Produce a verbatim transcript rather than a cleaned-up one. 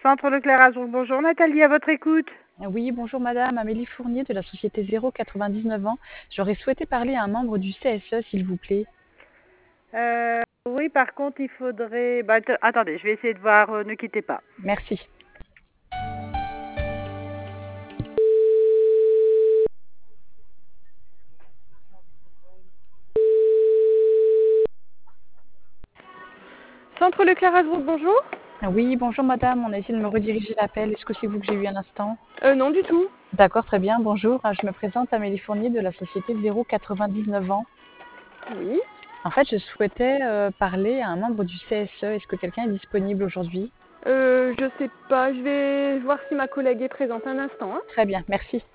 Centre Leclerc à Zour, bonjour Nathalie, à votre écoute. Oui, bonjour madame, Amélie Fournier de la société zéro quatre-vingt-dix-neuf ans. J'aurais souhaité parler à un membre du C S E, s'il vous plaît. Euh, oui, par contre, il faudrait... Bah, att- attendez, je vais essayer de voir, euh, ne quittez pas. Merci. Centre Leclerc à Zour, bonjour. Oui, bonjour madame, on a essayé de me rediriger l'appel. Est-ce que c'est vous que j'ai eu un instant? Euh, non du tout. D'accord, très bien, bonjour. Je me présente Amélie Fournier de la société zéro quatre-vingt-dix-neuf ans. Oui. En fait, je souhaitais euh, parler à un membre du C S E. Est-ce que quelqu'un est disponible aujourd'hui? Euh, je sais pas, je vais voir si ma collègue est présente un instant, hein. Très bien, merci.